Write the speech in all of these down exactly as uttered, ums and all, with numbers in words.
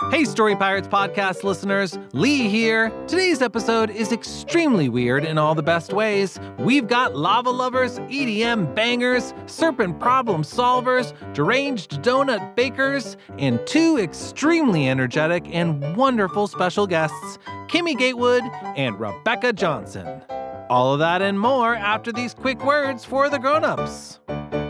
Hey, Story Pirates podcast listeners, Lee here. Today's episode is extremely weird in all the best ways. We've got lava lovers, E D M bangers, serpent problem solvers, deranged donut bakers, and two extremely energetic and wonderful special guests, Kimmy Gatewood and Rebecca Johnson. All of that and more after these quick words for the grown-ups.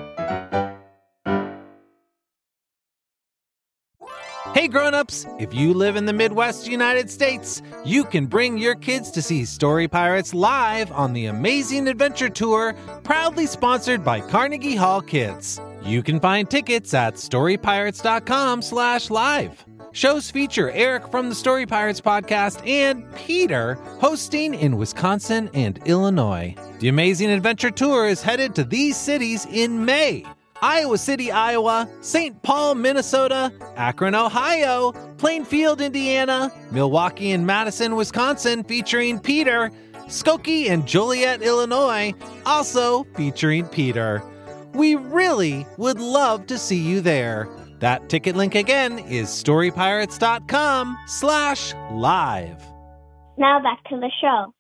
Hey grown-ups, if you live in the Midwest United States, you can bring your kids to see Story Pirates live on the Amazing Adventure Tour, proudly sponsored by Carnegie Hall Kids. You can find tickets at storypirates.com slash live. Shows feature Eric from the Story Pirates podcast and Peter hosting in Wisconsin and Illinois. The Amazing Adventure Tour is headed to these cities in May: Iowa City, Iowa, Saint Paul, Minnesota, Akron, Ohio, Plainfield, Indiana, Milwaukee and Madison, Wisconsin, featuring Peter, Skokie and Joliet, Illinois, also featuring Peter. We really would love to see you there. That ticket link again is storypirates.com slash live. Now back to the show.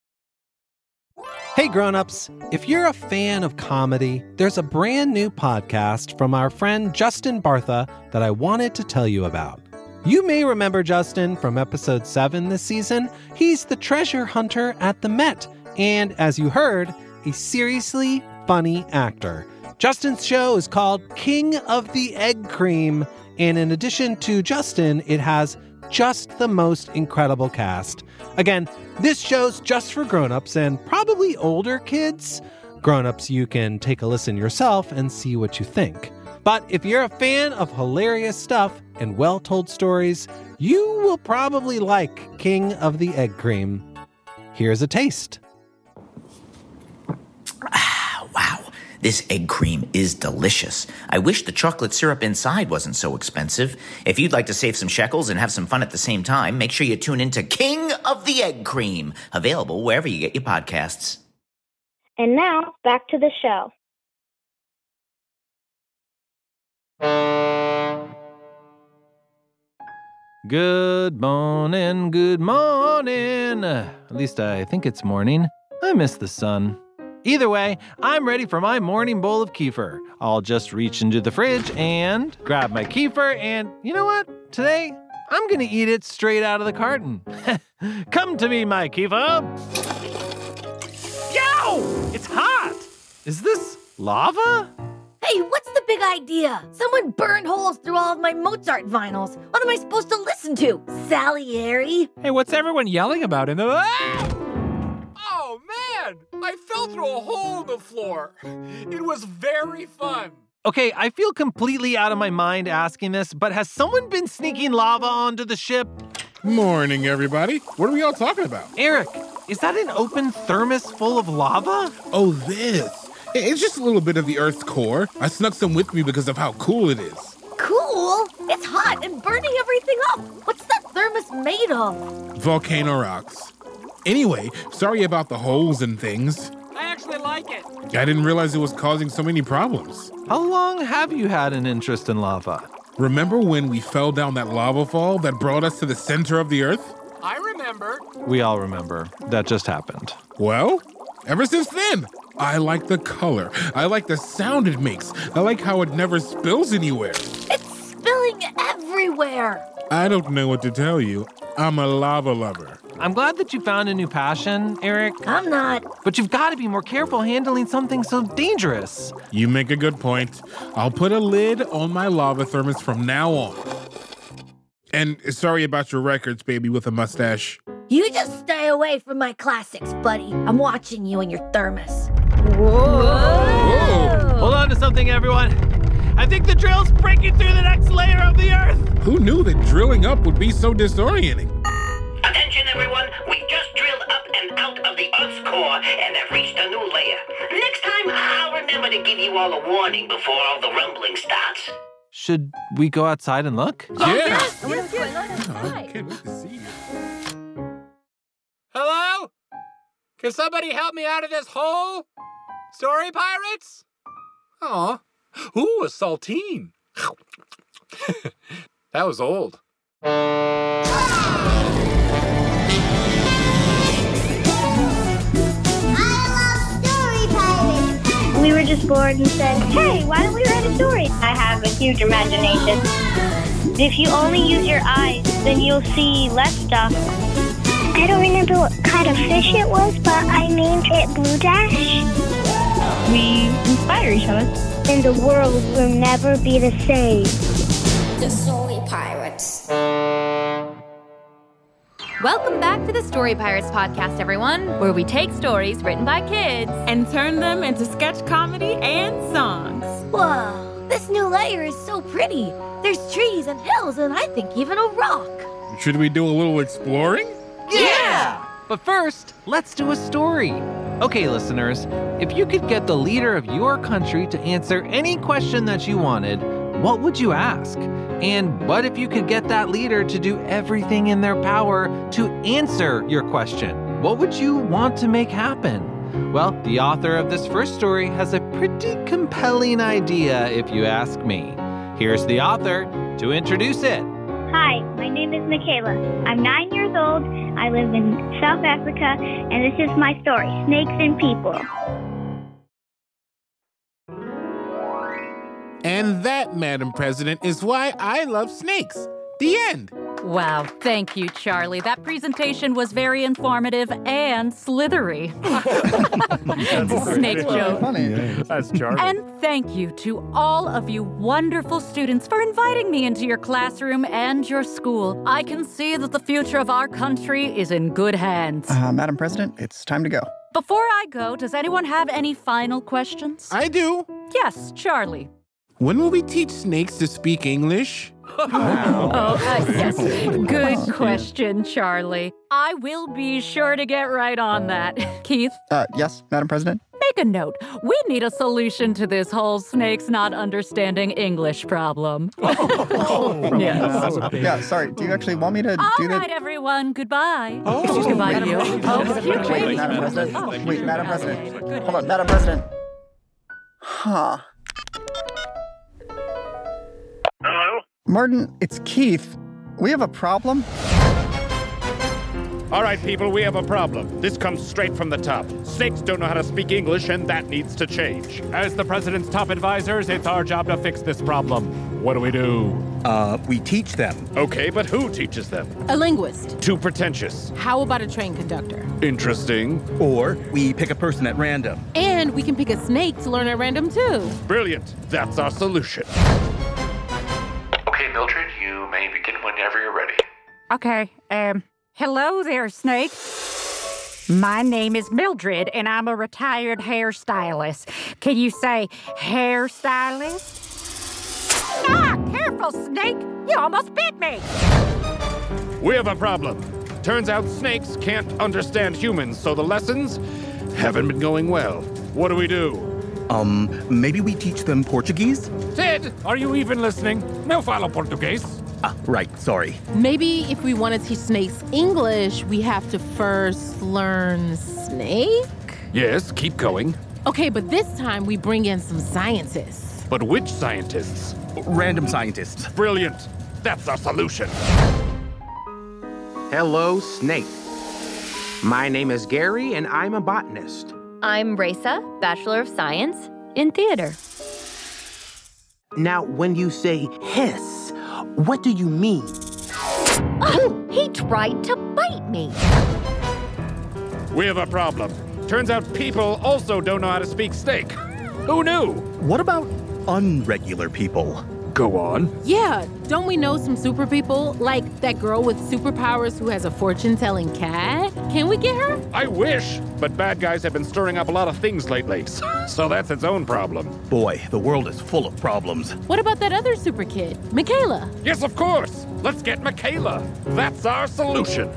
Hey grown-ups, if you're a fan of comedy, there's a brand new podcast from our friend Justin Bartha that I wanted to tell you about. You may remember Justin from episode seven this season. He's the treasure hunter at the Met, and as you heard, a seriously funny actor. Justin's show is called King of the Egg Cream, and in addition to Justin, it has just the most incredible cast. Again, this show's just for grown-ups and probably older kids. Grown-ups, you can take a listen yourself and see what you think. But if you're a fan of hilarious stuff and well-told stories, you will probably like King of the Egg Cream. Here's a taste. Wow, this egg cream is delicious. I wish the chocolate syrup inside wasn't so expensive. If you'd like to save some shekels and have some fun at the same time, make sure you tune into King of the Egg Cream, available wherever you get your podcasts. And now, back to the show. Good morning, good morning. At least I think it's morning. I miss the sun. Either way, I'm ready for my morning bowl of kefir. I'll just reach into the fridge and grab my kefir, and you know what? Today, I'm gonna eat it straight out of the carton. Come to me, my kefir. Yow! It's hot! Is this lava? Hey, what's the big idea? Someone burned holes through all of my Mozart vinyls. What am I supposed to listen to? Salieri? Hey, what's everyone yelling about in the... Ah! Oh, man! I fell through a hole in the floor. It was very fun. Okay, I feel completely out of my mind asking this, but has someone been sneaking lava onto the ship? Morning, everybody. What are we all talking about? Eric, is that an open thermos full of lava? Oh, this. It's just a little bit of the Earth's core. I snuck some with me because of how cool it is. Cool? It's hot and burning everything up. What's that thermos made of? Volcano rocks. Anyway, sorry about the holes and things. I actually like it. I didn't realize it was causing so many problems. How long have you had an interest in lava? Remember when we fell down that lava fall that brought us to the center of the Earth? I remember. We all remember. That just happened. Well, ever since then, I like the color. I like the sound it makes. I like how it never spills anywhere. It's spilling everywhere. I don't know what to tell you. I'm a lava lover. I'm glad that you found a new passion, Eric. I'm not. But you've got to be more careful handling something so dangerous. You make a good point. I'll put a lid on my lava thermos from now on. And sorry about your records, baby with a mustache. You just stay away from my classics, buddy. I'm watching you and your thermos. Whoa! Hold on to something, everyone. I think the drill's breaking through the next layer of the Earth. Who knew that drilling up would be so disorienting? Attention, everyone. We just drilled up and out of the Earth's core and have reached a new layer. Next time, I'll remember to give you all a warning before all the rumbling starts. Should we go outside and look? Yeah. Yes, yes, yes. Oh, I can't wait to see you. Hello? Can somebody help me out of this hole? Story Pirates? Aw. Ooh, a saltine. That was old. We were just bored and said, hey, why don't we write a story? I have a huge imagination. If you only use your eyes, then you'll see less stuff. I don't remember what kind of fish it was, but I named it Blue Dash. We inspire each other. And the world will never be the same. The Story Pirates. Welcome back to the Story Pirates podcast, everyone, where we take stories written by kids and turn them into sketch comedy and songs. Whoa, this new layer is so pretty. There's trees and hills and I think even a rock. Should we do a little exploring? Yeah! But first, let's do a story. Okay, listeners, if you could get the leader of your country to answer any question that you wanted, what would you ask? And what if you could get that leader to do everything in their power to answer your question? What would you want to make happen? Well, the author of this first story has a pretty compelling idea, if you ask me. Here's the author to introduce it. Hi, my name is Michaela. I'm nine years old. I live in South Africa, and this is my story, Snakes and People. And that, Madam President, is why I love snakes. The end. Wow, thank you, Charlie. That presentation was very informative and slithery. It's a snake joke. Funny. That's Charlie. And thank you to all of you wonderful students for inviting me into your classroom and your school. I can see that the future of our country is in good hands. Uh, Madam President, it's time to go. Before I go, does anyone have any final questions? I do. Yes, Charlie. When will we teach snakes to speak English? Oh, uh, yes. Good question, Charlie. I will be sure to get right on that. Keith? Uh, yes, Madam President? Make a note. We need a solution to this whole snakes not understanding English problem. Oh, yes. Yeah, sorry. Do you actually want me to All do that? right, everyone. Goodbye. Oh. Goodbye, Madam you. President. Oh, Wait, excuse wait, me. Madam President. Oh, Wait, Madam okay. President. Good. Hold on, Madam President. Huh. Hello? Martin, it's Keith. We have a problem. All right, people, we have a problem. This comes straight from the top. Snakes don't know how to speak English, and that needs to change. As the president's top advisors, it's our job to fix this problem. What do we do? Uh, we teach them. Okay, but who teaches them? A linguist. Too pretentious. How about a train conductor? Interesting. Or we pick a person at random. And we can pick a snake to learn at random, too. Brilliant. That's our solution. Okay, Mildred, you may begin whenever you're ready. Okay, um, hello there, Snake. My name is Mildred, and I'm a retired hairstylist. Can you say hairstylist? Ah, careful, Snake! You almost bit me! We have a problem. Turns out snakes can't understand humans, so the lessons haven't been going well. What do we do? Um, maybe we teach them Portuguese? Ted, are you even listening? No falo português. Ah, right, sorry. Maybe if we want to teach snakes English, we have to first learn snake? Yes, keep going. Okay, but this time we bring in some scientists. But which scientists? Random scientists. Brilliant. That's our solution. Hello, Snake. My name is Gary, and I'm a botanist. I'm Raisa, Bachelor of Science in Theater. Now, when you say hiss, what do you mean? Oh, he tried to bite me. We have a problem. Turns out people also don't know how to speak snake. Who knew? What about unregular people? Go on. Yeah, don't we know some super people? Like that girl with superpowers who has a fortune-telling cat? Can we get her? I wish, but bad guys have been stirring up a lot of things lately, so that's its own problem. Boy, the world is full of problems. What about that other super kid, Michaela? Yes, of course. Let's get Michaela. That's our solution.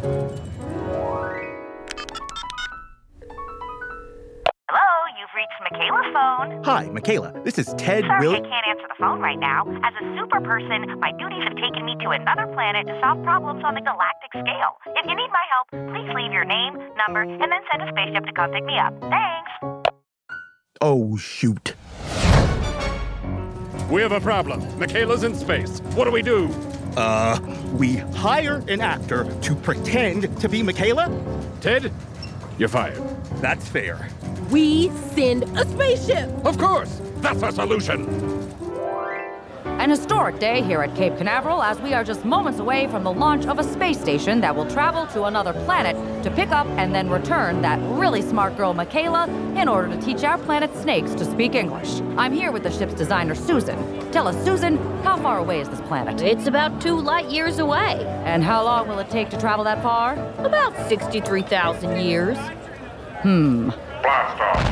Hello, you've reached Michaela's phone. Hi, Michaela. This is Ted Sorry, Will... I can't answer the phone right now. As a super person, my duties have taken me to another planet to solve problems on the galactic scale. If you need my help, please leave your name, number, and then send a spaceship to come pick me up. Thanks. Oh, shoot. We have a problem. Michaela's in space. What do we do? Uh, we hire an actor to pretend to be Michaela? Ted, you're fired. That's fair. We send a spaceship. Of course. That's our solution. An historic day here at Cape Canaveral as we are just moments away from the launch of a space station that will travel to another planet to pick up and then return that really smart girl Michaela in order to teach our planet snakes to speak English. I'm here with the ship's designer, Susan. Tell us, Susan, how far away is this planet? It's about two light years away. And how long will it take to travel that far? About sixty-three thousand years. Hmm. Blast off.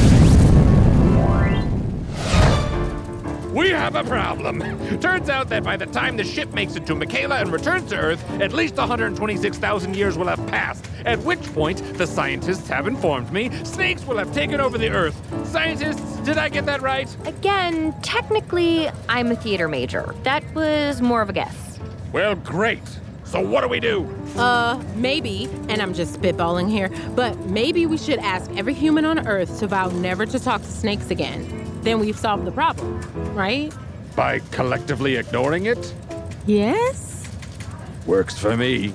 We have a problem. Turns out that by the time the ship makes it to Michaela and returns to Earth, at least one hundred twenty-six thousand years will have passed, at which point, the scientists have informed me, snakes will have taken over the Earth. Scientists, did I get that right? Again, technically, I'm a theater major. That was more of a guess. Well, great. So what do we do? Uh, maybe, and I'm just spitballing here, but maybe we should ask every human on Earth to vow never to talk to snakes again. Then we've solved the problem, right? By collectively ignoring it? Yes? Works for me.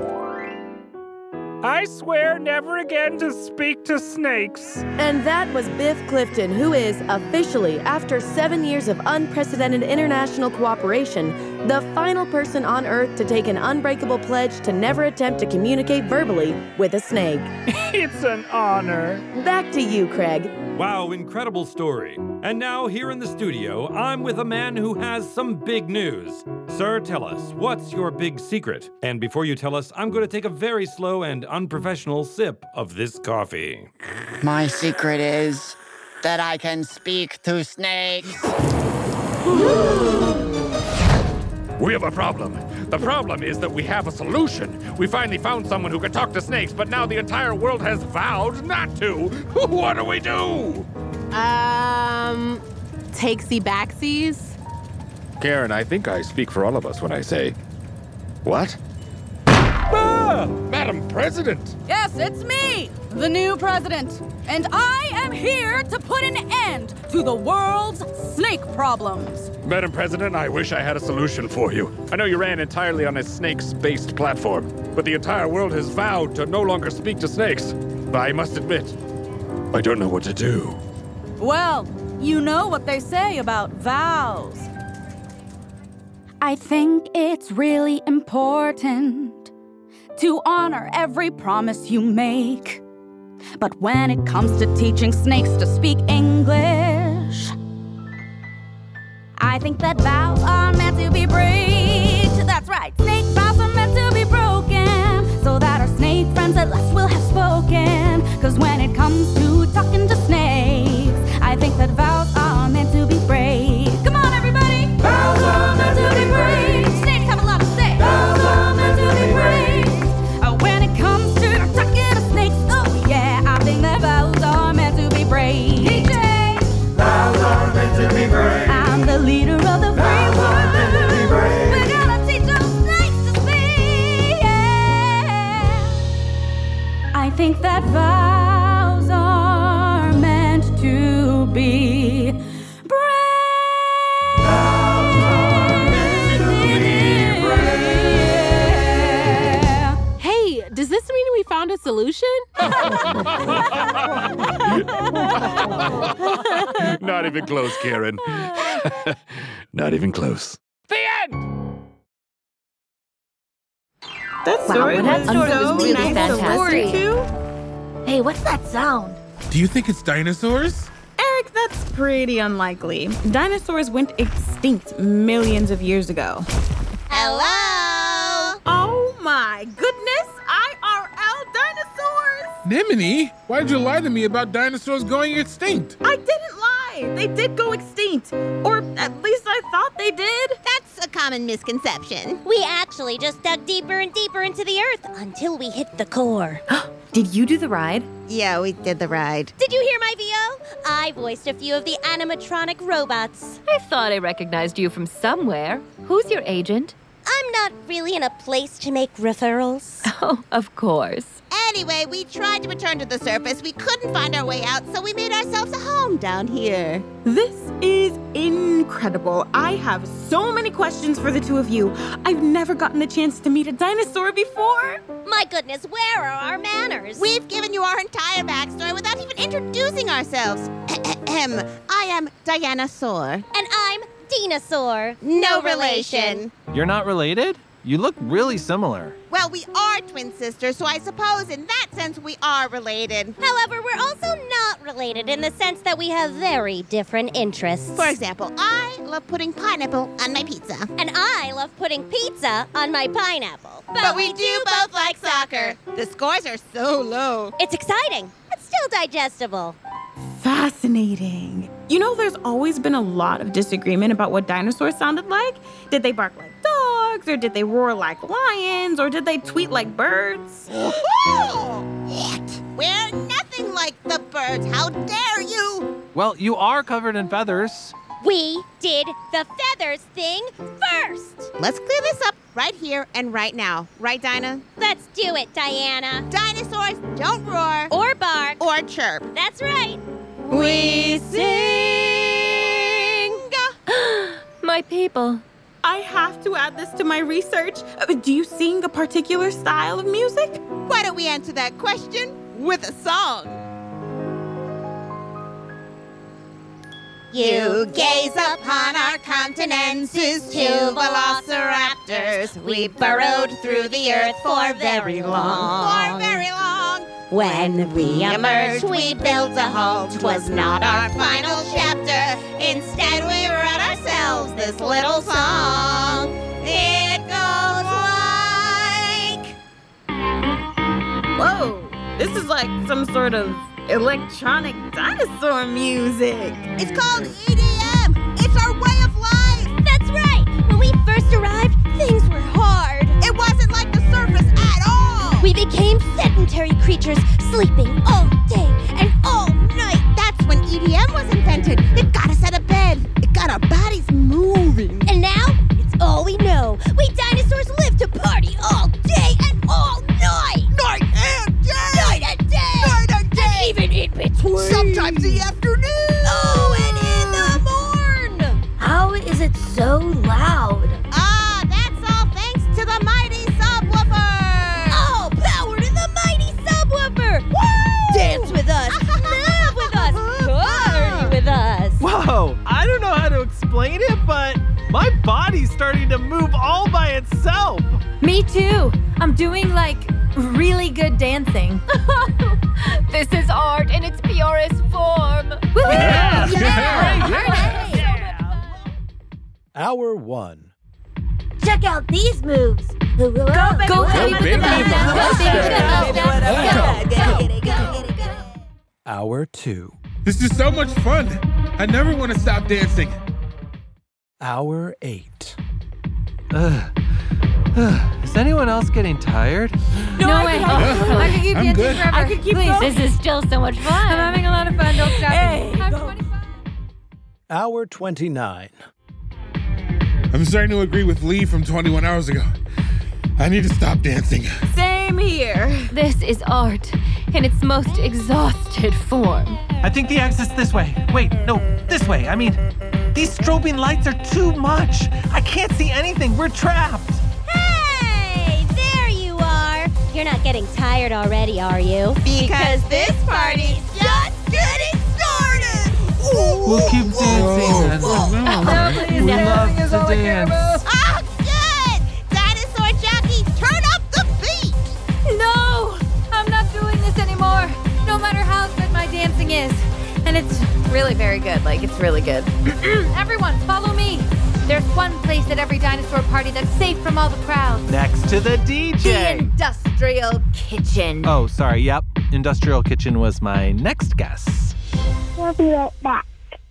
I swear never again to speak to snakes. And that was Biff Clifton, who is officially, after seven years of unprecedented international cooperation, the final person on Earth to take an unbreakable pledge to never attempt to communicate verbally with a snake. It's an honor. Back to you, Craig. Wow, incredible story. And now, here in the studio, I'm with a man who has some big news. Sir, tell us, what's your big secret? And before you tell us, I'm going to take a very slow and unprofessional sip of this coffee. My secret is that I can speak to snakes. We have a problem. The problem is that we have a solution. We finally found someone who can talk to snakes, but now the entire world has vowed not to. What do we do? Um, takesy-backsies? Karen, I think I speak for all of us when I say, what? Ah, Madam President! Yes, it's me, the new president. And I am here to put an end to the world's snake problems. Madam President, I wish I had a solution for you. I know you ran entirely on a snakes-based platform, but the entire world has vowed to no longer speak to snakes. I must admit, I don't know what to do. Well, you know what they say about vows. I think it's really important to honor every promise you make. But when it comes to teaching snakes to speak English, I think that vows are meant to be breached. That's right, snake vows are meant to be broken, so that our snake friends at last will have spoken. Cause when it comes to talking to snakes, I think that vows are meant to be brave. Come on, everybody! Vows are meant to be brave. Snakes have a lot to say. Vows are meant to be brave. Uh, when it comes to talking to snakes, oh yeah, I think that vows are meant to be brave. D J! Vows are meant to be brave. I'm the leader of the free world. We're gonna teach those snakes to speak. Yeah. I think that vows are meant to be brave. Vows are meant to be brave. Hey, does this mean we found a solution? Not even close, Karen. Not even close. The end! That story wow, was that so really nice fantastic. story. Hey, what's that sound? Do you think it's dinosaurs? Eric, that's pretty unlikely. Dinosaurs went extinct millions of years ago. Hello? Oh my goodness, I R L dinosaurs! Nimini, why'd you lie to me about dinosaurs going extinct? I didn't lie. They did go extinct. Or at least I thought they did. That's a common misconception. We actually just dug deeper and deeper into the earth until we hit the core. Did you do the ride? Yeah, we did the ride. Did you hear my V O? I voiced a few of the animatronic robots. I thought I recognized you from somewhere. Who's your agent? I'm not really in a place to make referrals. Oh, of course. Anyway, we tried to return to the surface. We couldn't find our way out, so we made ourselves a home down here. This is incredible. I have so many questions for the two of you. I've never gotten the chance to meet a dinosaur before. My goodness, where are our manners? We've given you our entire backstory without even introducing ourselves. Ahem. I am Diana Soar. And I'm Dinosaur. No relation. You're not related? You look really similar. Well, we are twin sisters, so I suppose in that sense we are related. However, we're also not related in the sense that we have very different interests. For example, I love putting pineapple on my pizza. And I love putting pizza on my pineapple. But, but we, we do both like soccer. The scores are so low. It's exciting, but still digestible. Fascinating. You know, there's always been a lot of disagreement about what dinosaurs sounded like. Did they bark like dogs, or did they roar like lions, or did they tweet like birds? What? We're nothing like the birds. How dare you? Well, you are covered in feathers. We did the feathers thing first. Let's clear this up right here and right now. Right, Dinah? Let's do it, Diana. Dinosaurs don't roar. Or bark. Or chirp. That's right. We sing. My people. I have to add this to my research. Uh, do you sing a particular style of music? Why don't we answer that question with a song? You gaze upon our continents as two velociraptors. We burrowed through the earth for very long. For very long. When we emerged, we built a home. 'Twas not our final chapter. Instead, we wrote ourselves this little song. It goes like... Whoa, this is like some sort of electronic dinosaur music. It's called E D M. It's our way of life. That's right. When we first arrived, things were hard. It wasn't like the surface at all. We became sedentary creatures, sleeping all day and all night. That's when E D M was invented. It got us out of bed. It got our bodies moving. And now, it's all we know. We dinosaurs live to party all day and all night. Night and day. Night and day. Night and day. And even in between. Sometimes the afternoon. Oh, and in the morn. How is it so loud? Ah, that's all thanks to the mighty subwoofer. All power to the mighty subwoofer. Woo! Dance with us. Laugh with us. Party with us. Whoa, I don't know how to explain it, but my body's starting to move all by itself. Me too. I'm doing like really good dancing. This is art in its purest form. Woo-hoo! Yeah. Yeah. Yeah. Yeah. Hour one. Check out these moves. Go, baby. Go, baby. Hour two. This is so much fun. I never want to stop dancing. Hour eight. Ugh. Is anyone else getting tired? No, no way. Oh, I could keep I'm dancing good. forever. I could keep Please, going. this is still so much fun. I'm having a lot of fun. Don't stop Hey, me. go. Hour twenty-nine. I'm starting to agree with Lee from twenty-one hours ago. I need to stop dancing. Same here. This is art in its most exhausted form. I think the exit's this way. Wait, no, this way. I mean, these strobing lights are too much. I can't see anything. We're trapped. Hey, there you are. You're not getting tired already, are you? Because this party's just getting started. Ooh. We'll keep dancing. then. Oh, no, please, We love everything is to all dance. Oh, good. Dinosaur jockey, turn up the beat. No, I'm not doing this anymore. No matter how good my dancing is. And it's really very good. Like, it's really good. Everyone, follow me. There's one place at every dinosaur party that's safe from all the crowds. Next to the D The J. industrial kitchen. Oh, sorry. Yep. Industrial Kitchen was my next guess. We'll be right back.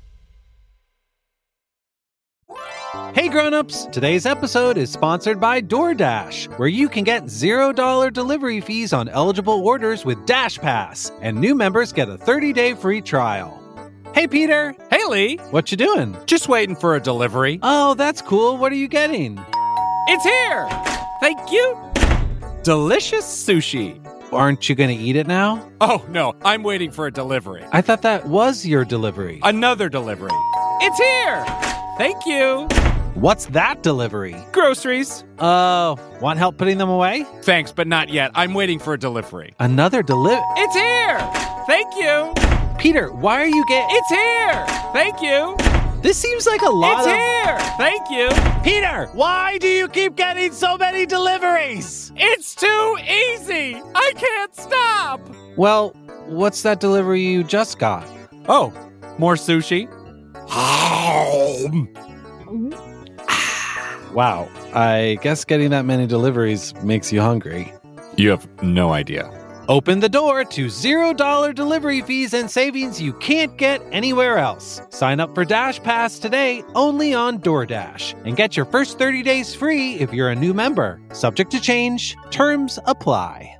Hey grown-ups, today's episode is sponsored by DoorDash, where you can get zero dollars delivery fees on eligible orders with Dash Pass, and new members get a thirty-day free trial. Hey Peter! Hey Lee! What you doing? Just waiting for a delivery. Oh, that's cool. What are you getting? It's here! Thank you! Delicious sushi. aren't you going to eat it now? Oh, no, I'm waiting for a delivery. I thought that was your delivery. Another delivery. It's here! Thank you. What's that delivery? Groceries. Oh, uh, want help putting them away? Thanks, but not yet. I'm waiting for a delivery. Another delivery? It's here! Thank you. Peter, why are you getting... It's here! Thank you. This seems like a lot it's of... It's here! Thank you. Peter, why do you keep getting so many deliveries? It's too easy! I can't stop! Well, what's that delivery you just got? Oh, more sushi. Wow, I guess getting that many deliveries makes you hungry. You have no idea. Open the door to zero dollar delivery fees and savings you can't get anywhere else. Sign up for Dash Pass today only on DoorDash and get your first thirty days free if you're a new member. Subject to change. Terms apply.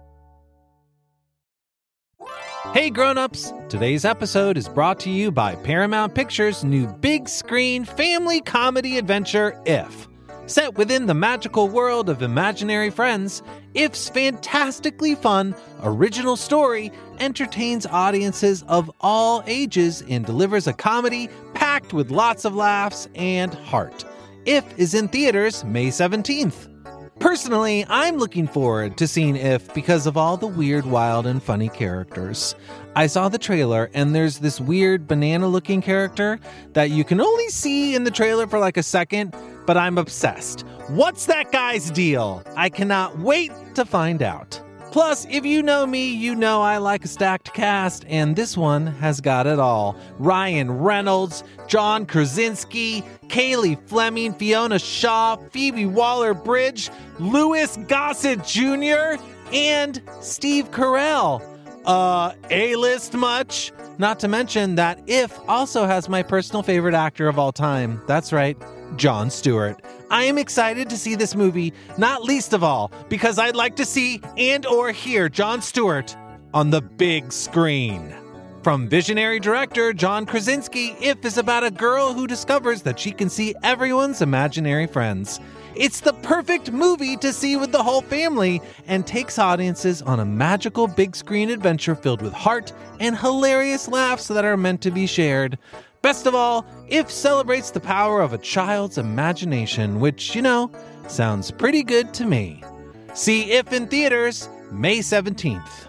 Hey grown-ups! Today's episode is brought to you by Paramount Pictures' new big screen family comedy adventure, If. Set within the magical world of imaginary friends, If's fantastically fun, original story entertains audiences of all ages and delivers a comedy packed with lots of laughs and heart. If is in theaters May seventeenth. Personally, I'm looking forward to seeing If because of all the weird, wild, and funny characters. I saw the trailer, and there's this weird banana-looking character that you can only see in the trailer for like a second, but I'm obsessed. What's that guy's deal? I cannot wait to find out. Plus, if you know me, you know I like a stacked cast, and this one has got it all. Ryan Reynolds, John Krasinski, Kaylee Fleming, Fiona Shaw, Phoebe Waller-Bridge, Louis Gossett Junior, and Steve Carell. Uh, A-list much? Not to mention that If also has my personal favorite actor of all time. That's right, Jon Stewart. I am excited to see this movie, not least of all, because I'd like to see and or hear Jon Stewart on the big screen. From visionary director John Krasinski, If is about a girl who discovers that she can see everyone's imaginary friends. It's the perfect movie to see with the whole family and takes audiences on a magical big screen adventure filled with heart and hilarious laughs that are meant to be shared. Best of all, If celebrates the power of a child's imagination, which, you know, sounds pretty good to me. See If in theaters May seventeenth.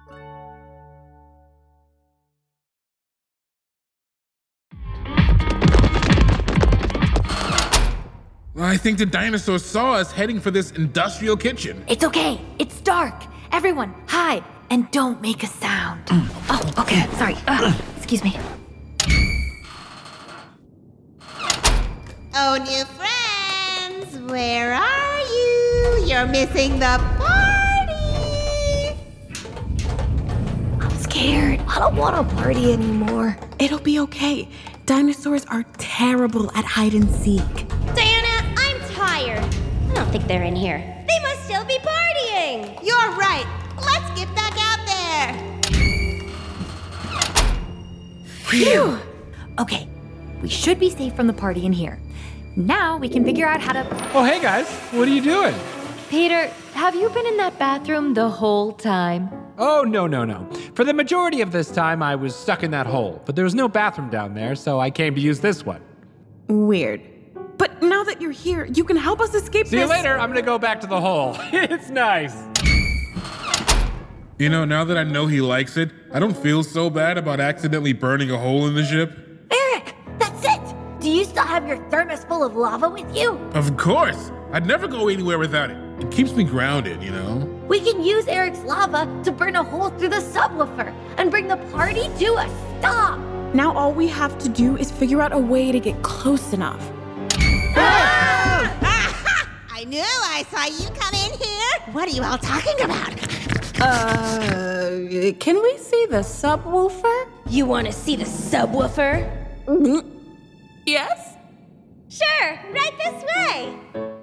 I think the dinosaurs saw us heading for this industrial kitchen. It's okay. It's dark. Everyone, hide and don't make a sound. Oh, okay. Sorry. Uh, excuse me. Oh, new friends, where are you? You're missing the party. I'm scared. I don't want to party anymore. It'll be okay. Dinosaurs are terrible at hide and seek. Diana, I'm tired. I don't think they're in here. They must still be partying. You're right. Let's get back out there. Phew. Okay, we should be safe from the party in here. Now we can figure out how to... Oh, hey guys, what are you doing? Peter, have you been in that bathroom the whole time? Oh, no, no, no. For the majority of this time, I was stuck in that hole, but there was no bathroom down there, so I came to use this one. Weird. But now that you're here, you can help us escape See this... you later. I'm gonna go back to the hole. It's nice. You know, now that I know he likes it, I don't feel so bad about accidentally burning a hole in the ship. Eric, that's it. Do you still have your thermos full of lava with you? Of course. I'd never go anywhere without it. It keeps me grounded, you know? We can use Eric's lava to burn a hole through the subwoofer and bring the party to a stop. Now all we have to do is figure out a way to get close enough. Ah! Ah! I knew I saw you come in here. What are you all talking about? Uh, can we see the subwoofer? You want to see the subwoofer? Mm-hmm. Yes? Sure, right this way.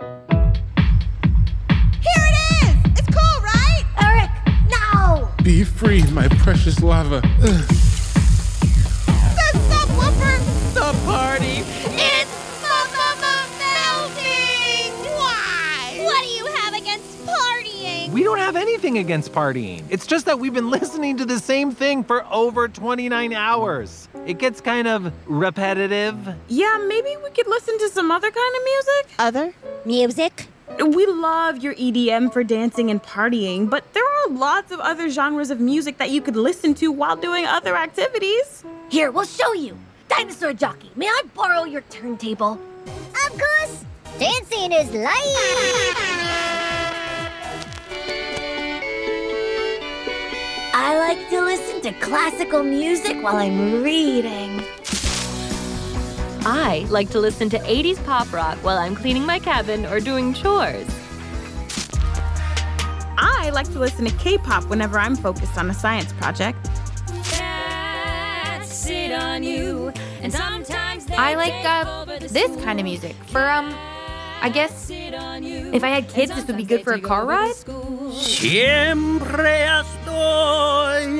Here it is! It's cool, right? Eric, no! Be free, my precious lava. Ugh. The subwoofer! The party! It's melting! Why? What do you have against partying? we don't have anything against partying. It's just that we've been listening to the same thing for over twenty-nine hours. It gets kind of repetitive. Yeah, maybe we could listen to some other kind of music. Other music? We love your E D M for dancing and partying, but there are lots of other genres of music that you could listen to while doing other activities. Here, we'll show you. Dinosaur Jockey, may I borrow your turntable? Of course. Dancing is life. I like to listen to classical music while I'm reading. I like to listen to eighties pop rock while I'm cleaning my cabin or doing chores. I like to listen to K-pop whenever I'm focused on a science project. Sit on you, and sometimes I like uh, this kind of music for, um, I guess, if I had kids, this would be good for a car ride. Siempre estoy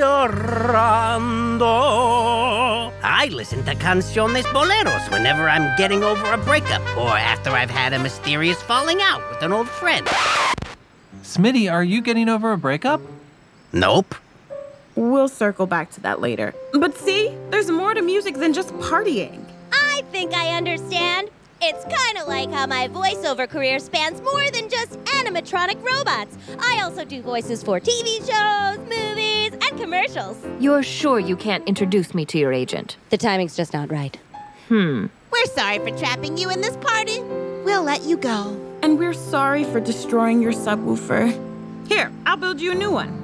llorando. I listen to canciones boleros whenever I'm getting over a breakup or after I've had a mysterious falling out with an old friend. Smitty, are you getting over a breakup? Nope. We'll circle back to that later. But see, there's more to music than just partying. I think I understand. It's kind of like how my voiceover career spans more than just animatronic robots. I also do voices for T V shows, movies, and commercials. You're sure you can't introduce me to your agent? The timing's just not right. Hmm. We're sorry for trapping you in this party. We'll let you go. And we're sorry for destroying your subwoofer. Here, I'll build you a new one.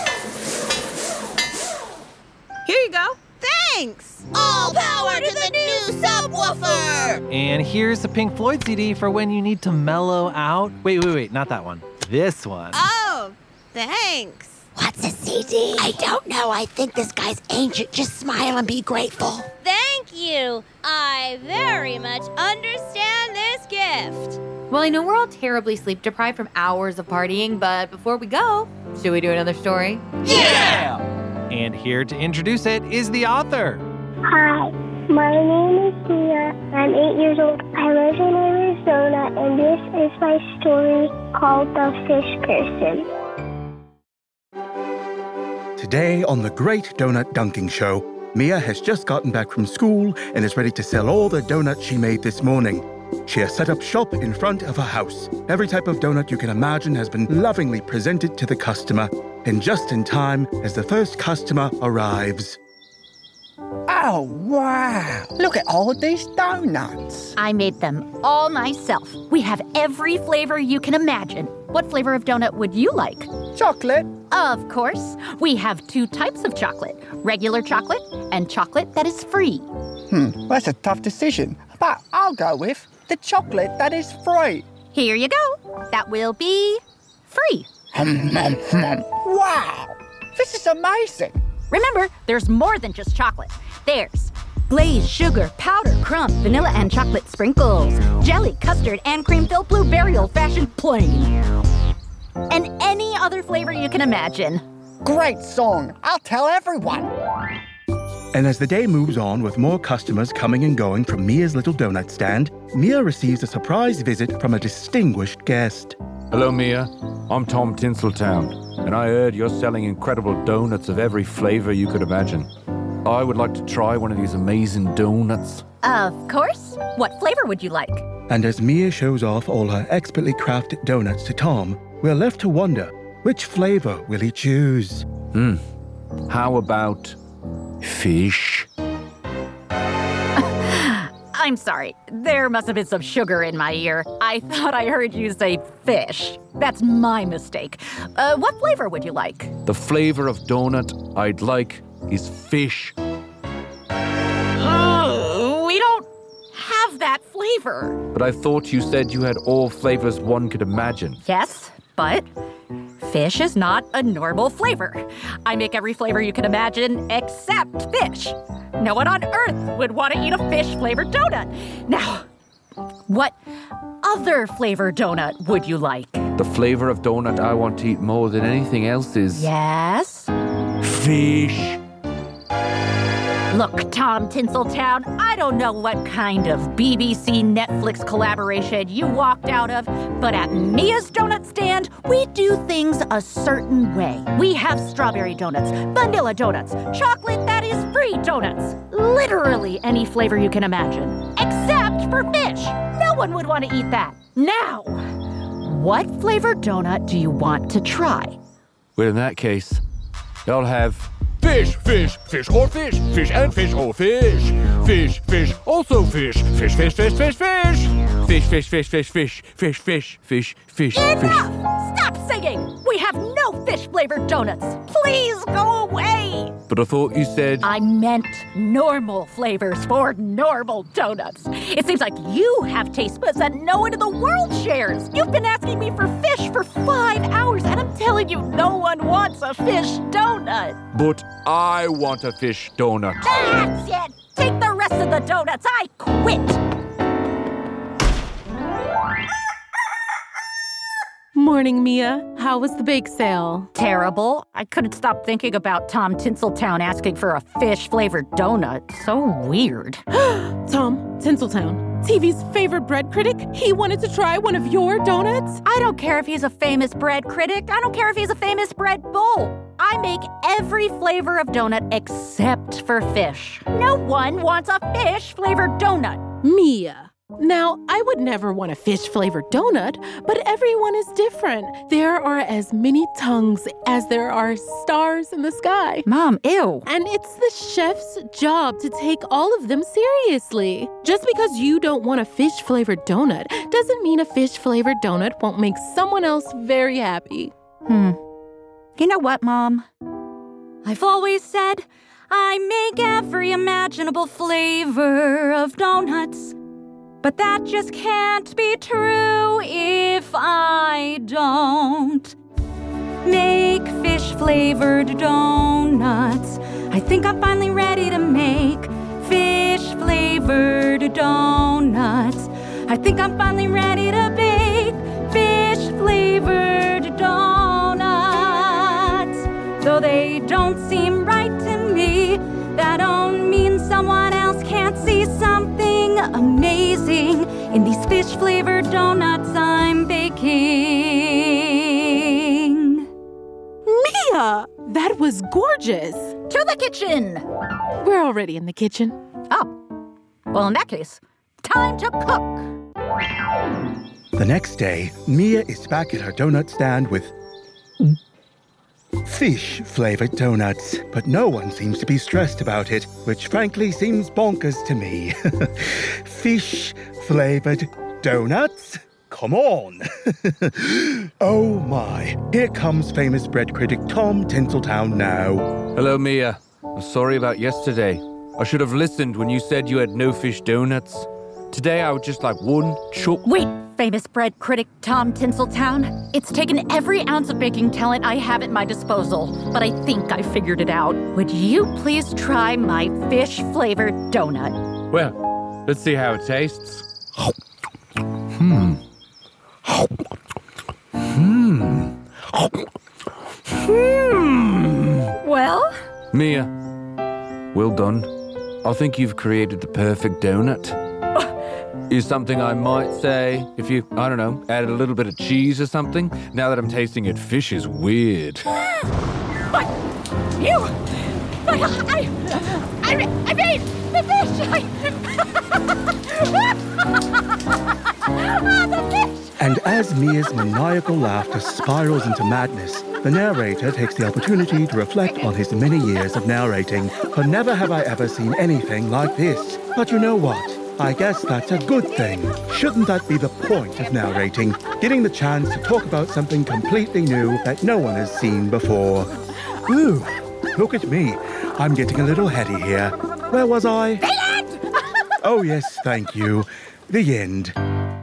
Here you go. Thanks! All power to the new subwoofer! And here's a Pink Floyd C D for when you need to mellow out. Wait, wait, wait, not that one. This one. Oh, thanks. What's a C D? I don't know. I think this guy's ancient. Just smile and be grateful. Thank you. I very much understand this gift. Well, I know we're all terribly sleep deprived from hours of partying, but before we go, should we do another story? Yeah! And here to introduce it is the author. Hi, my name is Mia. I'm eight years old. I live in Arizona, and this is my story called The Fish Person. Today on the Great Donut Dunking Show, Mia has just gotten back from school and is ready to sell all the donuts she made this morning. She has set up shop in front of her house. Every type of donut you can imagine has been lovingly presented to the customer, and just in time as the first customer arrives. Oh, wow. Look at all these donuts. I made them all myself. We have every flavor you can imagine. What flavor of donut would you like? Chocolate. Of course. We have two types of chocolate, regular chocolate and chocolate that is free. Hmm, that's a tough decision, but I'll go with the chocolate that is free. Here you go. That will be free. Wow, this is amazing. Remember, there's more than just chocolate. There's glazed sugar, powder, crumb, vanilla and chocolate sprinkles, jelly, custard, and cream-filled blueberry old-fashioned plain. And any other flavor you can imagine. Great song. I'll tell everyone. And as the day moves on with more customers coming and going from Mia's little donut stand, Mia receives a surprise visit from a distinguished guest. Hello, Mia. I'm Tom Tinseltown, and I heard you're selling incredible donuts of every flavor you could imagine. I would like to try one of these amazing donuts. Of course. What flavor would you like? And as Mia shows off all her expertly crafted donuts to Tom, we're left to wonder, which flavor will he choose? Hmm. How about fish? I'm sorry. There must have been some sugar in my ear. I thought I heard you say fish. That's my mistake. Uh, what flavor would you like? The flavor of donut I'd like is fish. Oh, we don't have that flavor. But I thought you said you had all flavors one could imagine. Yes, but fish is not a normal flavor. I make every flavor you can imagine except fish. No one on earth would want to eat a fish-flavored donut. Now, what other flavor donut would you like? The flavor of donut I want to eat more than anything else is... Yes? Fish. Look, Tom Tinseltown, I don't know what kind of B B C Netflix collaboration you walked out of, but at Mia's Donut Stand, We do things a certain way. We have strawberry donuts, vanilla donuts, chocolate that is free donuts. Literally any flavor you can imagine, except for fish. No one would want to eat that. Now, what flavor donut do you want to try? Well, in that case, I'll have fish, fish, fish or fish, fish and fish or fish, fish, fish, also fish, fish, fish, fish, fish, fish, fish, fish, fish, fish, fish, fish, fish, fish, fish, Enough! Stop singing! We have no fish-flavored donuts. Please go away! But I thought you said... I meant normal flavors for normal donuts. It seems like you have taste buds that no one in the world shares. You've been asking me for fish for five hours, and I'm telling you no one wants a fish donut. But I want a fish donut. That's it! Take the rest of the donuts. I quit! Morning, Mia. How was the bake sale? Terrible. I couldn't stop thinking about Tom Tinseltown asking for a fish-flavored donut. So weird. Tom Tinseltown, T V's favorite bread critic, he wanted to try one of your donuts? I don't care if he's a famous bread critic. I don't care if he's a famous bread bull. I make every flavor of donut except for fish. No one wants a fish-flavored donut. Mia. Now, I would never want a fish-flavored donut, but everyone is different. There are as many tongues as there are stars in the sky. Mom, ew. And it's the chef's job to take all of them seriously. Just because you don't want a fish-flavored donut doesn't mean a fish-flavored donut won't make someone else very happy. Hmm. You know what, Mom? I've always said I make every imaginable flavor of donuts. But that just can't be true if I don't make fish-flavored donuts. I think I'm finally ready to make fish-flavored donuts. I think I'm finally ready to bake fish-flavored donuts. Though they don't seem right to me, that don't mean someone else can't see something amazing in these fish-flavored donuts I'm baking. Mia! That was gorgeous! To the kitchen! We're already in the kitchen. Oh. Well, in that case, time to cook! The next day, Mia is back at her donut stand with fish-flavored donuts, but no one seems to be stressed about it, which frankly seems bonkers to me. Fish-flavored donuts? Come on! Oh my, here comes famous bread critic Tom Tinseltown now. Hello, Mia. I'm sorry about yesterday. I should have listened when you said you had no fish donuts. Today I would just like one chook. Wait, famous bread critic Tom Tinseltown. It's taken every ounce of baking talent I have at my disposal, but I think I figured it out. Would you please try my fish-flavored donut? Well, let's see how it tastes. Hmm. Hmm. Hmm. Well? Mia, well done. I think you've created the perfect donut. Is something I might say if you, I don't know, added a little bit of cheese or something. Now that I'm tasting it, fish is weird. But you, I, I, I, I made the fish. I, the fish. And as Mia's maniacal laughter spirals into madness, the narrator takes the opportunity to reflect on his many years of narrating. For never have I ever seen anything like this. But you know what? I guess that's a good thing. Shouldn't that be the point of narrating? Getting the chance to talk about something completely new that no one has seen before. Ooh, look at me. I'm getting a little heady here. Where was I? The end! Oh, yes, thank you. The end.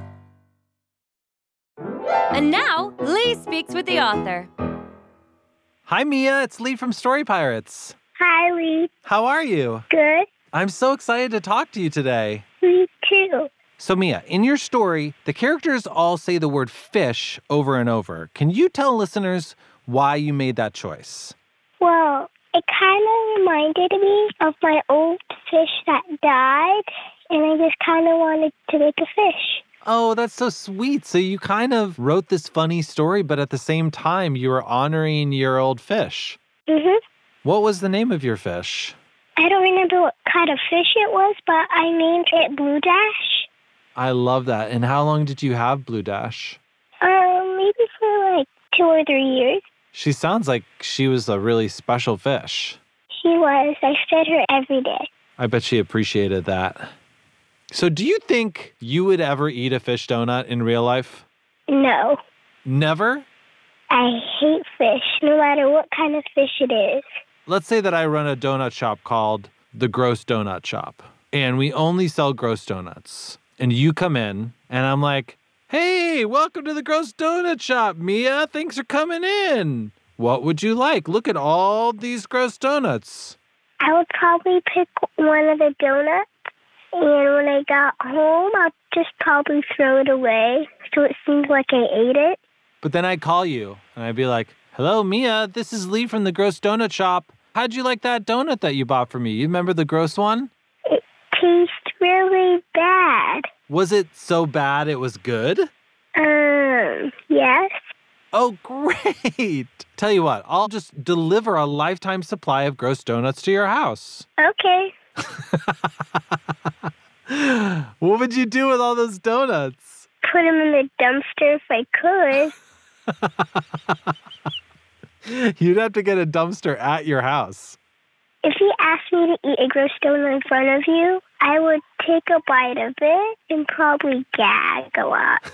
And now, Lee speaks with the author. Hi, Mia. It's Lee from Story Pirates. Hi, Lee. How are you? Good. I'm so excited to talk to you today. Me too. So, Mia, in your story, the characters all say the word fish over and over. Can you tell listeners why you made that choice? Well, it kind of reminded me of my old fish that died, and I just kind of wanted to make a fish. Oh, that's so sweet. So you kind of wrote this funny story, but at the same time, you were honoring your old fish. Mm-hmm. What was the name of your fish? I don't remember what kind of fish it was, but I named it Blue Dash. I love that. And how long did you have Blue Dash? Um, maybe for like two or three years. She sounds like she was a really special fish. She was. I fed her every day. I bet she appreciated that. So do you think you would ever eat a fish donut in real life? No. Never? I hate fish, no matter what kind of fish it is. Let's say that I run a donut shop called The Gross Donut Shop, and we only sell gross donuts. And you come in, and I'm like, hey, welcome to The Gross Donut Shop, Mia. Thanks for coming in. What would you like? Look at all these gross donuts. I would probably pick one of the donuts. And when I got home, I'll just probably throw it away so it seems like I ate it. But then I'd call you, and I'd be like, hello, Mia, this is Lee from the Gross Donut Shop. How'd you like that donut that you bought for me? You remember the gross one? It tastes really bad. Was it so bad it was good? Um, yes. Oh, great. Tell you what, I'll just deliver a lifetime supply of gross donuts to your house. Okay. What would you do with all those donuts? Put them in the dumpster if I could. You'd have to get a dumpster at your house. If you asked me to eat a gross donut in front of you, I would take a bite of it and probably gag a lot.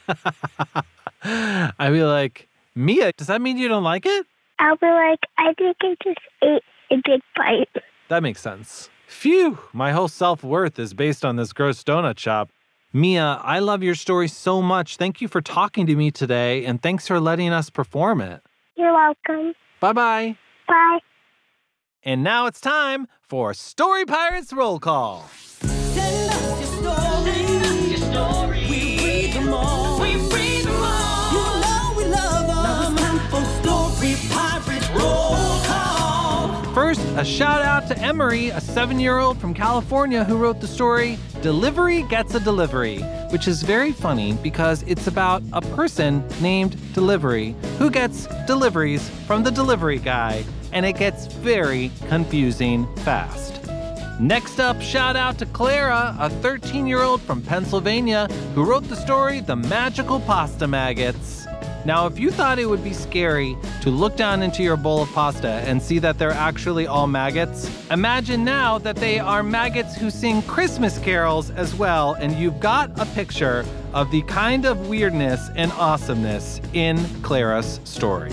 I'd be like, Mia, does that mean you don't like it? I'll be like, I think I just ate a big bite. That makes sense. Phew, my whole self-worth is based on this gross donut shop. Mia, I love your story so much. Thank you for talking to me today, and thanks for letting us perform it. You're welcome. Bye-bye. Bye. And now it's time for Story Pirates Roll Call. Send us your story. Your story. We read them all. We read them all. You know we love them. Now it's time for Story Pirates Roll Call. First, a shout out to Emery, a seven-year-old from California who wrote the story Delivery Gets a Delivery, which is very funny because it's about a person named Delivery who gets deliveries from the delivery guy, and it gets very confusing fast. Next up, shout out to Clara, a thirteen-year-old from Pennsylvania who wrote the story The Magical Pasta Maggots. Now, if you thought it would be scary to look down into your bowl of pasta and see that they're actually all maggots, imagine now that they are maggots who sing Christmas carols as well, and you've got a picture of the kind of weirdness and awesomeness in Clara's story.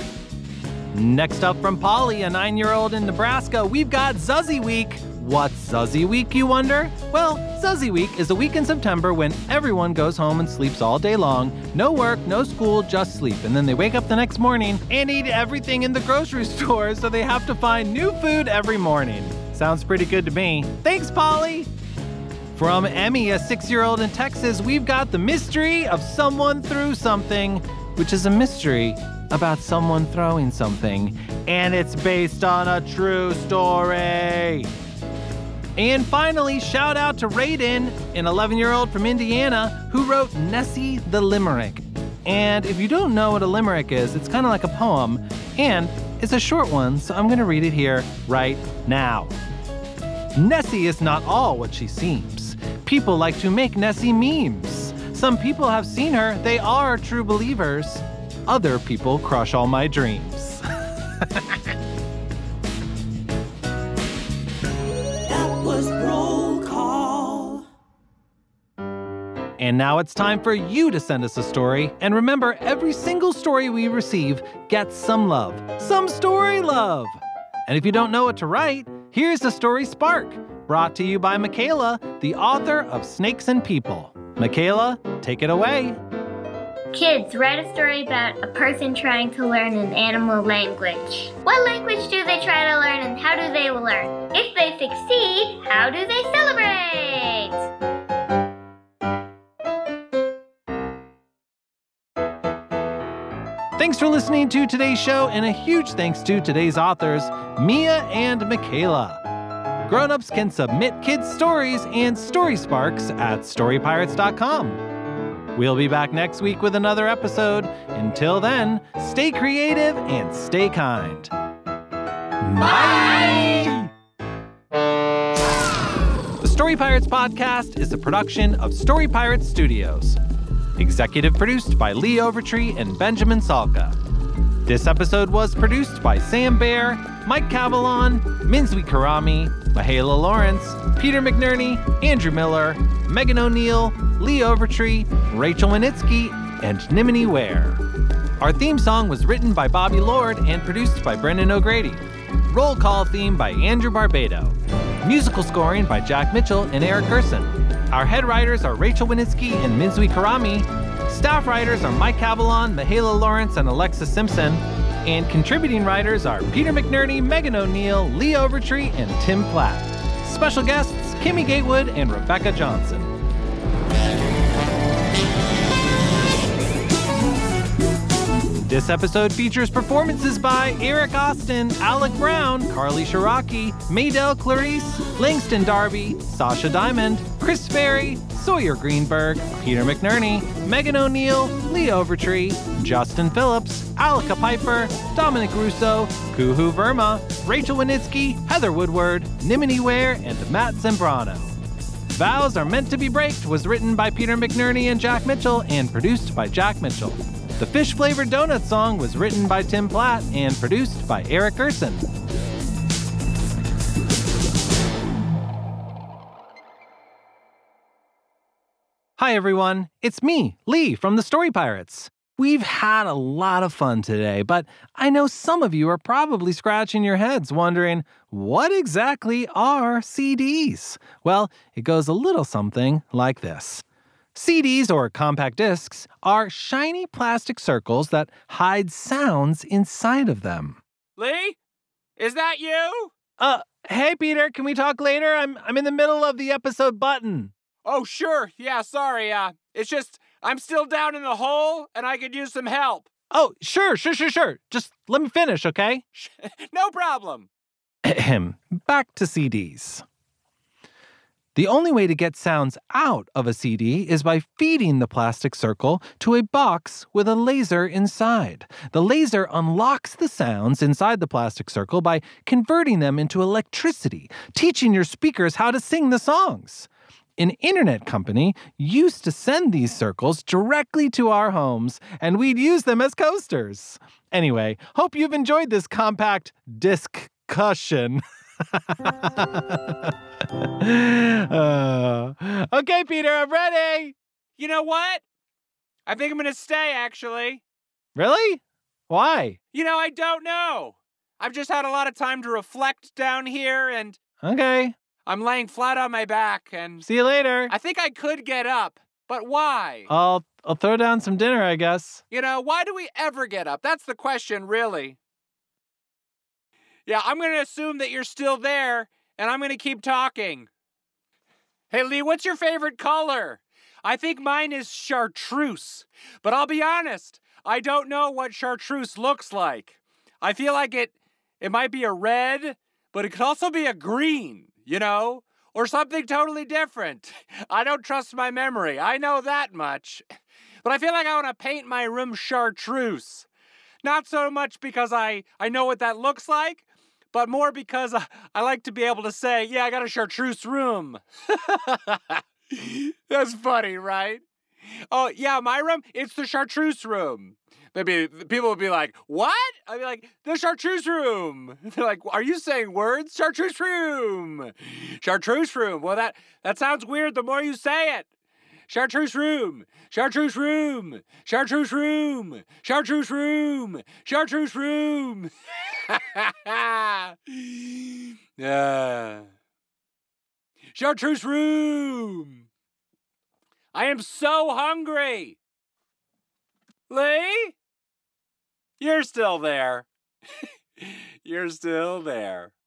Next up from Polly, a nine-year-old in Nebraska, we've got Zuzzy Week. What's Zuzzy Week, you wonder? Well, Zuzzy Week is a week in September when everyone goes home and sleeps all day long. No work, no school, just sleep. And then they wake up the next morning and eat everything in the grocery store, so they have to find new food every morning. Sounds pretty good to me. Thanks, Polly! From Emmy, a six-year-old in Texas, we've got The Mystery of Someone Threw Something, which is a mystery about someone throwing something. And it's based on a true story. And finally, shout out to Raiden, an eleven-year-old from Indiana, who wrote Nessie the Limerick. And if you don't know what a limerick is, it's kind of like a poem, and it's a short one, so I'm going to read it here right now. Nessie is not all what she seems. People like to make Nessie memes. Some people have seen her, they are true believers. Other people crush all my dreams. Was roll call. And now it's time for you to send us a story. And remember, every single story we receive gets some love, some story love. And if you don't know what to write, here's the Story Spark, brought to you by Michaela, the author of Snakes and People. Michaela, take it away. Kids, write a story about a person trying to learn an animal language. What language do they try to learn and how do they learn? If they succeed, how do they celebrate? Thanks for listening to today's show, and a huge thanks to today's authors, Mia and Michaela. Grown-ups can submit kids' stories and story sparks at story pirates dot com. We'll be back next week with another episode. Until then, stay creative and stay kind. Bye! The Story Pirates podcast is a production of Story Pirates Studios. Executive produced by Lee Overtree and Benjamin Salka. This episode was produced by Sam Baer, Mike Cavalon, Minzwi Karami, Mahala Lawrence, Peter McNerney, Andrew Miller, Megan O'Neill, Lee Overtree, Rachel Winitsky, and Nimini Ware. Our theme song was written by Bobby Lord and produced by Brendan O'Grady. Roll call theme by Andrew Barbado. Musical scoring by Jack Mitchell and Eric Gerson. Our head writers are Rachel Winitsky and Minzwi Karami. Staff writers are Mike Cavalon, Mahala Lawrence, and Alexa Simpson. And contributing writers are Peter McNerney, Megan O'Neill, Lee Overtree, and Tim Platt. Special guests, Kimmy Gatewood and Rebecca Johnson. This episode features performances by Eric Austin, Alec Brown, Carly Shiraki, Maydell Clarice, Langston Darby, Sasha Diamond, Chris Ferry, Sawyer Greenberg, Peter McNerney, Megan O'Neill, Lee Overtree, Justin Phillips, Alika Piper, Dominic Russo, Kuhu Verma, Rachel Winitsky, Heather Woodward, Nimini Ware, and Matt Zambrano. Vows Are Meant to Be Breaked was written by Peter McNerney and Jack Mitchell and produced by Jack Mitchell. The Fish-Flavored Donut song was written by Tim Platt and produced by Eric Gerson. Hi everyone, it's me, Lee from the Story Pirates. We've had a lot of fun today, but I know some of you are probably scratching your heads wondering, what exactly are C Ds? Well, it goes a little something like this. C Ds, or compact discs, are shiny plastic circles that hide sounds inside of them. Lee? Is that you? Uh, hey Peter, can we talk later? I'm I'm in the middle of the episode button. Oh, sure. Yeah, sorry. Uh, it's just, I'm still down in the hole, and I could use some help. Oh, sure, sure, sure, sure. Just let me finish, okay? No problem. Ahem. Back to C Ds. The only way to get sounds out of a C D is by feeding the plastic circle to a box with a laser inside. The laser unlocks the sounds inside the plastic circle by converting them into electricity, teaching your speakers how to sing the songs. An internet company used to send these circles directly to our homes, and we'd use them as coasters. Anyway, hope you've enjoyed this compact discussion. uh, okay, Peter, I'm ready. You know what? I think I'm going to stay, actually. Really? Why? You know, I don't know. I've just had a lot of time to reflect down here, and... Okay. I'm laying flat on my back, and... See you later. I think I could get up, but why? I'll, I'll throw down some dinner, I guess. You know, why do we ever get up? That's the question, really. Yeah, I'm going to assume that you're still there, and I'm going to keep talking. Hey, Lee, what's your favorite color? I think mine is chartreuse. But I'll be honest, I don't know what chartreuse looks like. I feel like it, it might be a red, but it could also be a green, you know? Or something totally different. I don't trust my memory. I know that much. But I feel like I want to paint my room chartreuse. Not so much because I, I know what that looks like, but more because I, I like to be able to say, yeah, I got a chartreuse room. That's funny, right? Oh, yeah, my room, it's the chartreuse room. Maybe people would be like, what? I'd be like, the chartreuse room. They're like, are you saying words? Chartreuse room. Chartreuse room. Well, that, that sounds weird the more you say it. Chartreuse room. Chartreuse room. Chartreuse room. Chartreuse room. Chartreuse room. uh, chartreuse room. I am so hungry. Lee? You're still there. You're still there.